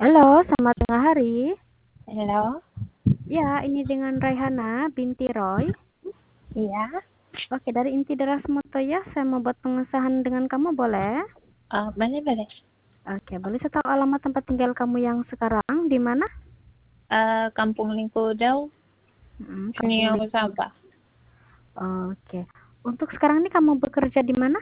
Halo, selamat tengah hari. Halo, Ya, ini dengan Raihana binti Roy. iya, Oke, dari Inti Deras Motoya, saya mau buat pengesahan dengan kamu, boleh? boleh. Oke, boleh saya tahu alamat tempat tinggal kamu yang sekarang di mana? Kampung Lingkudau, Kampung Niau Lingkod. Sabah. Oke, untuk sekarang ini kamu bekerja di mana?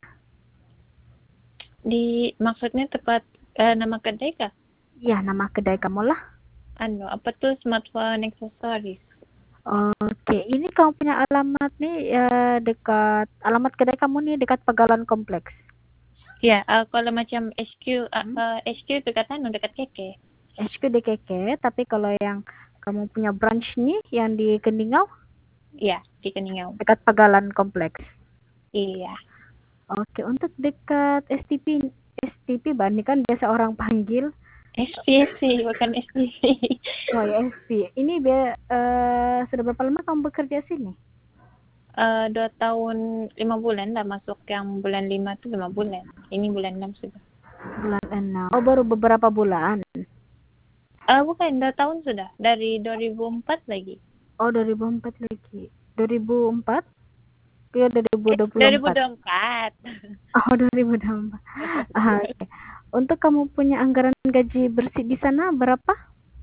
Maksudnya tepat nama kedai kah? Ya, nama kedai kamu lah. Apa tuh smartphone accessories? Oke, ini kamu punya alamat nih dekat alamat kedai kamu nih dekat Pegalan Kompleks. Ya, kalau macam HQ, Hmm? HQ dekat dekat Keke. HQ di Keke, tapi kalau yang kamu punya branch nih yang di Keningau Iya, di Keningau. dekat Pegalan Kompleks. Iya, Oke, untuk dekat STP Bang, ini kan biasa orang panggil. SPC, bukan SPC. Oh ya, SP. Ini sudah berapa lama kamu bekerja sini? 2 tahun 5 bulan lah, masuk yang bulan 5 tuh 5 bulan. Ini bulan 6 sudah. Bulan 6. Oh, baru beberapa bulan. Bukan, 2 tahun sudah. Dari 2004 lagi. Oh, 2004 lagi. 2004? Ya, 2024. 2024. Oh, 2024. Oke. Untuk kamu punya anggaran gaji bersih di sana berapa?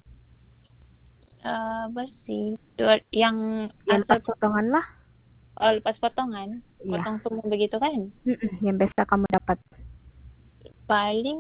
Bersih. Yang Ya, asal lepas potongan lah. lepas potongan, Iya. potong semua begitu kan? Yang biasa kamu dapat. Paling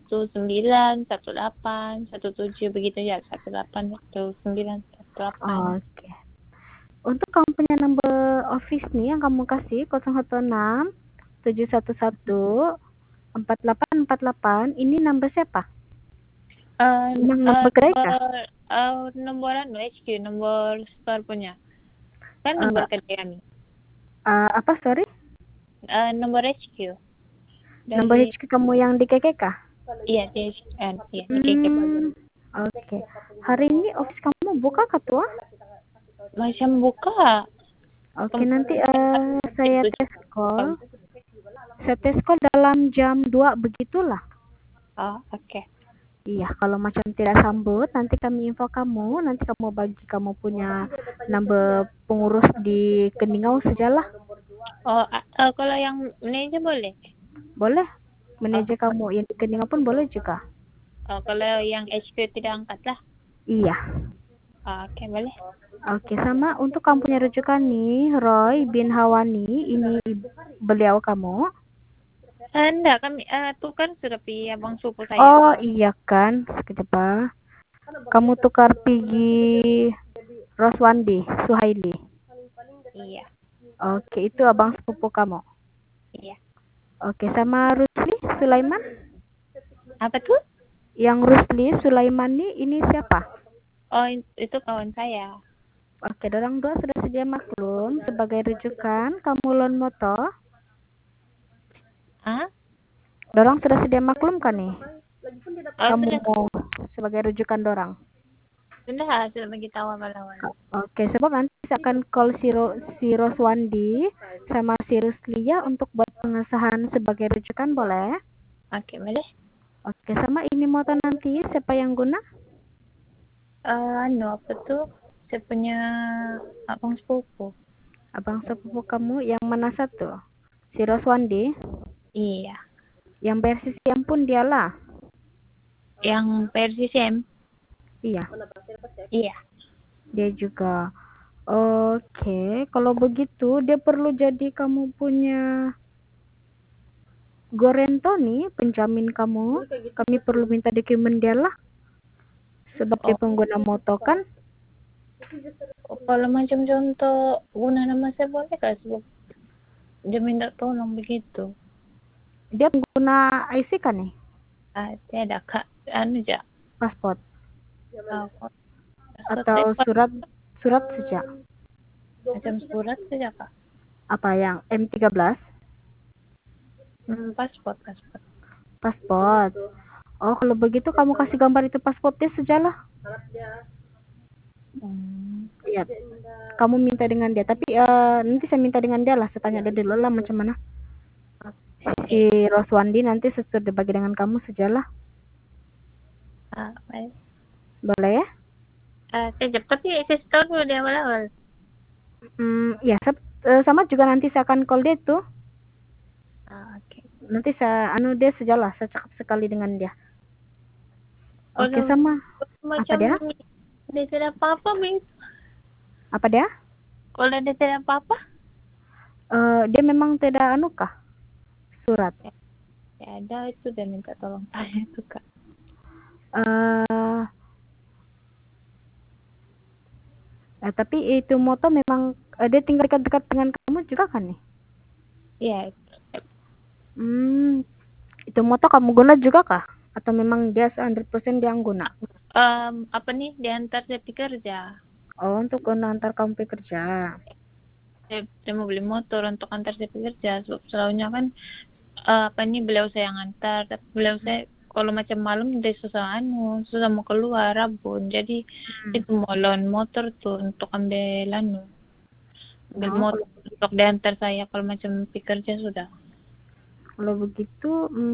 19, 18, 17 begitu ya. 18, 19, 18. Oke. Untuk kamu punya number office nih yang kamu kasih 016 711 4848, ini number siapa? Memang number kedai kah? Nomor HQ, nomor store punya. Kan nomor Eh, kedai kami. Apa, sorry? Nomor HQ. Number Dari, HQ kamu yang di KK kah? iya, iya, di KK. Oke. Hari ini office kamu buka kah tuh? Macam buka. Oke, nanti saya Itu tes call. Saya tes call dalam jam 2 begitulah. oke. Iya, kalau macam tidak sambut, nanti kami info kamu, nanti kamu bagi kamu punya number pengurus di Keningau sajalah. Kalau yang manajer boleh? Boleh. Oh, Manajer kamu yang di Keningau pun boleh juga. kalau yang HQ tidak angkat lah. Iya. Oke, boleh. Oke, sama untuk kamu punya rujukan nih, Roy bin Hawani, ini beliau kamu. Enggak, kami tuh kan sudah pi abang sepupu saya. Oh iya kan, sekejap ah. Kamu tukar pergi Roswandi, Suhaili. Iya, Oke, itu abang sepupu kamu. iya. Oke, sama Rusli Sulaiman? Apa tuh? Yang Rusli Sulaiman ini siapa? Oh, itu kawan saya. Oke, dorang dua sudah sedia maklum sebagai rujukan kamu loan motor. Ah? Dorang sudah sedia maklum kan nih? Kamu Sudah, mau sebagai rujukan dorang. sudah bagi tahu awal-awal. Oke, sebab nanti saya akan call si Roswandi sama si Ruslia untuk buat pengesahan sebagai rujukan, boleh? Oke, boleh. Oke, sama ini motor nanti siapa yang guna? Apa tuh? Saya punya abang sepupu. Abang sepupu kamu yang mana satu? Si Roswandi? Iya. Yang bayar CCM pun dialah. Yang versi SIM? Iya, Iya. dia juga. Oke, kalau begitu dia perlu jadi kamu punya Gorento nih, penjamin kamu. Kami perlu minta dokumen dia lah. Sebab dia Oh, pengguna motor kan. kalau macam contoh guna nama saya boleh kah? Sebab dia minta tolong begitu. Dia pengguna IC kan nih? Tiada kak. Aja. Pasport. Saya Atau surat saja. macam surat saja kak. Apa yang M13? Pasport. Pasport. Oh, kalau begitu kamu kasih gambar itu pasportnya sajalah. Iya. Kamu minta dengan dia. Tapi nanti saya minta dengan dia lah. Saya tanya dia dulu lah macam mana. Si Oke. Roswandi nanti sesudah dibagi dengan kamu sajalah. Baik. Boleh ya? Kejap, tapi saya tahu dulu di awal-awal. Ya, sama juga nanti saya akan call dia tuh. Oke. Nanti dia sejalan, saya cakap sekali dengan dia. Oke, sama. Macam Apa dia? dia tidak apa-apa, Bing. Apa dia? Kalau dia tidak apa-apa? Dia memang tidak kah? Surat. Ya ada itu dan minta tolong saya itu, Kak. Tapi itu moto memang dia tinggal dekat-dekat dengan kamu juga kan nih? Iya. Itu moto kamu guna juga kah? Atau memang dia 100% dia yang guna? Apa nih, diantar saya pergi kerja. Oh, untuk guna antar kamu pergi kerja. Saya mau beli motor untuk antar saya pergi kerja. Selalunya kan beliau saya yang antar, tapi beliau saya kalau macam malam udah susah mau keluar rabun, jadi itu mau loan motor tuh untuk ambil motor untuk diantar saya kalau macam pergi kerja sudah. Kalau begitu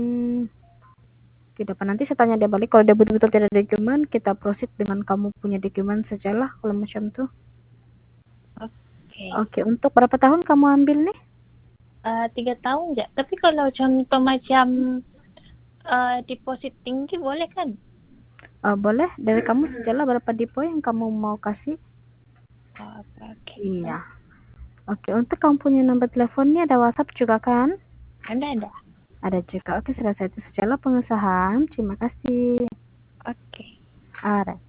tidak apa, nanti saya tanya dia balik. Kalau dia betul-betul tidak ada dokumen, kita proceed dengan kamu punya dokumen sajalah kalau macam tuh. Oke, untuk berapa tahun kamu ambil nih? 3 tahun ya. Tapi kalau contoh macam deposit tinggi boleh kan? Boleh, dari kamu sajalah berapa depo yang kamu mau kasih. Iya. Oke, untuk kamu punya nomor teleponnya ada WhatsApp juga kan? Ada. Ada juga. Oke, sudah saya itu sajalah pengusahaan. Terima kasih. Oke. Alright.